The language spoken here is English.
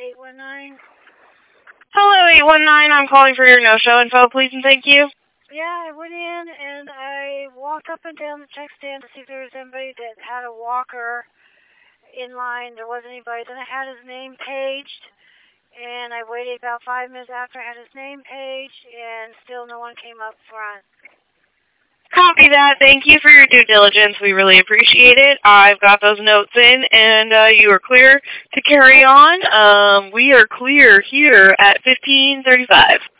819. Hello, 819. I'm calling for your no-show info, please and thank you. Yeah, I went in and I walked up and down the check stand to see if there was anybody that had a walker in line. There wasn't anybody. Then I had his name paged, and I waited about 5 minutes after I had his name paged, and still no one came up front. Copy that. Thank you for your due diligence. We really appreciate it. I've got those notes in, and you are clear to carry on. We are clear here at 15:35.